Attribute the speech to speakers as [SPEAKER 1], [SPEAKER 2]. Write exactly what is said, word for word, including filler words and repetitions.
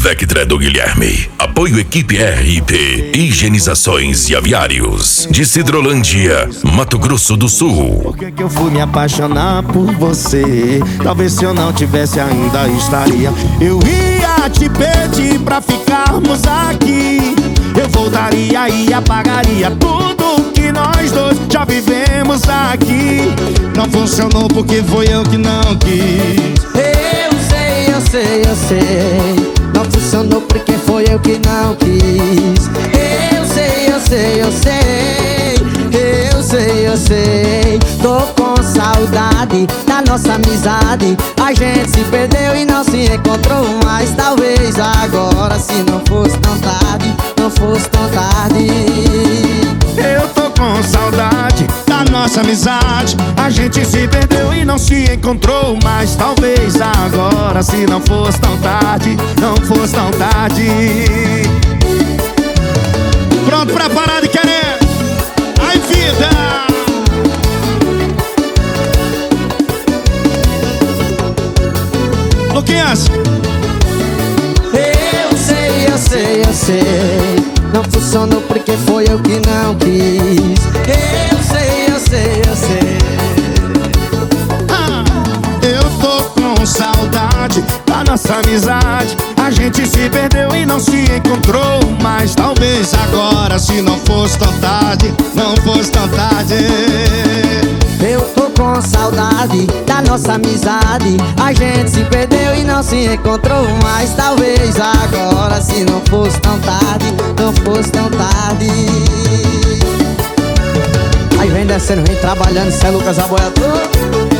[SPEAKER 1] Vectra do Guilherme. Apoio Equipe R I P. Higienizações e Aviários. De Cidrolândia, Mato Grosso do Sul.
[SPEAKER 2] Por que que eu fui me apaixonar por você? Talvez se eu não tivesse ainda estaria. Eu ia te pedir pra ficarmos aqui. Eu voltaria e apagaria tudo que nós dois já vivemos aqui. Não funcionou porque foi eu que não quis.
[SPEAKER 3] Eu sei, eu sei, eu sei. Não funcionou porque foi eu que não quis. Eu sei, eu sei, eu sei. Eu sei, eu sei. Tô com saudade da nossa amizade. A gente se perdeu e não se encontrou mais. Talvez agora, se não fosse tão tarde, não fosse tão tarde.
[SPEAKER 2] Eu tô com saudade da nossa amizade. A gente se perdeu e não se encontrou mais. Talvez agora, se não fosse tão tarde, não fosse tão tarde. Pronto pra parar de querer. Ai, vida! Luquinhas!
[SPEAKER 3] Eu sei, eu sei, eu sei. Não funcionou porque foi eu que não quis. Eu sei, eu sei, eu sei.
[SPEAKER 2] Ah, eu tô com saudade da nossa amizade. A gente se perdeu e não se encontrou mais. Talvez agora, se não fosse tão tarde, não fosse tão tarde.
[SPEAKER 3] Eu tô com saudade da nossa amizade. A gente se perdeu e não se encontrou mais. Talvez agora, se não fosse tão tarde, não fosse tão tarde. Aí vem descendo, vem trabalhando, cê é Lucas Aboiador.